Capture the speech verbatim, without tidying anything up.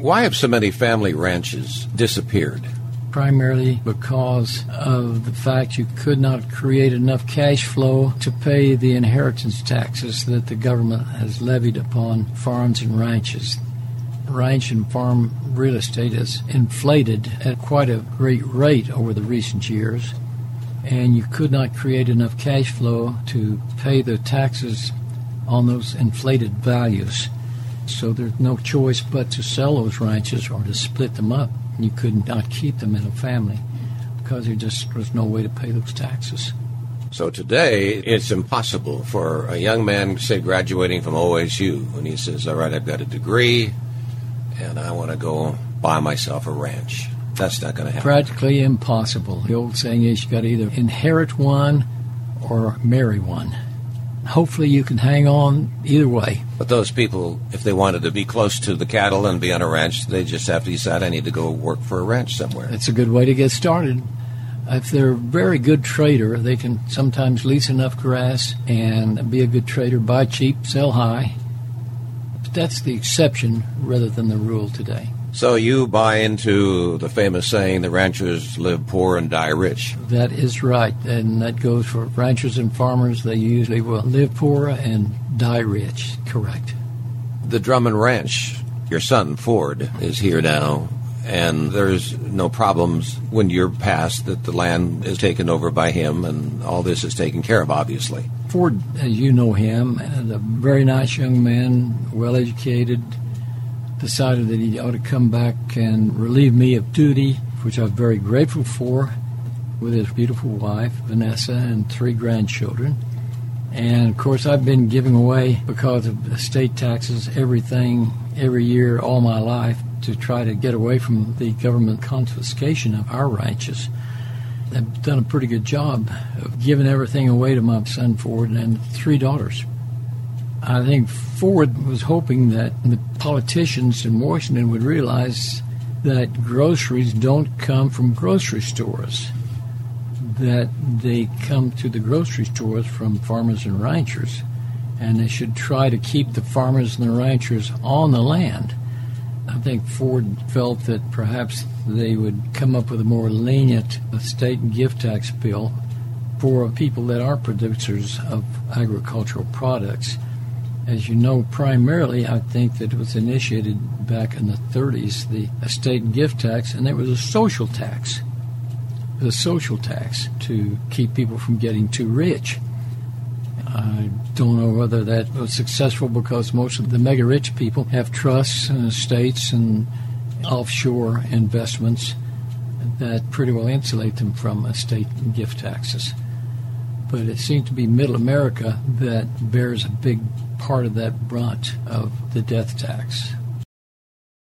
Why have so many family ranches disappeared? Primarily because of the fact you could not create enough cash flow to pay the inheritance taxes that the government has levied upon farms and ranches. Ranch and farm real estate has inflated at quite a great rate over the recent years, and you could not create enough cash flow to pay the taxes on those inflated values. So there's no choice but to sell those ranches or to split them up. You could not keep them in a family because there just was no way to pay those taxes. So today, it's impossible for a young man, say, graduating from O S U, and he says, all right, I've got a degree, and I want to go buy myself a ranch. That's not going to happen. Practically impossible. The old saying is you got to either inherit one or marry one. Hopefully you can hang on either way. But those people, if they wanted to be close to the cattle and be on a ranch, they just have to decide I need to go work for a ranch somewhere. It's a good way to get started. If they're a very good trader, they can sometimes lease enough grass and be a good trader, buy cheap, sell high. But that's the exception rather than the rule today. So you buy into the famous saying, the ranchers live poor and die rich. That is right, and that goes for ranchers and farmers. They usually will live poor and die rich, correct. The Drummond Ranch, your son Ford is here now, and there's no problems when you're passed that the land is taken over by him, and all this is taken care of, obviously. Ford, as you know him, is a very nice young man, well-educated, decided that he ought to come back and relieve me of duty, which I'm very grateful for, with his beautiful wife, Vanessa, and three grandchildren. And, of course, I've been giving away, because of estate taxes, everything every year all my life to try to get away from the government confiscation of our ranches. I've done a pretty good job of giving everything away to my son Ford and three daughters. I think Ford was hoping that the politicians in Washington would realize that groceries don't come from grocery stores, that they come to the grocery stores from farmers and ranchers, and they should try to keep the farmers and the ranchers on the land. I think Ford felt that perhaps they would come up with a more lenient estate and gift tax bill for people that are producers of agricultural products. As you know, primarily, I think that it was initiated back in the thirties, the estate and gift tax, and it was a social tax. It was a social tax to keep people from getting too rich. I don't know whether that was successful because most of the mega-rich people have trusts and estates and offshore investments that pretty well insulate them from estate and gift taxes. But it seems to be middle America that bears a big part of that brunt of the death tax.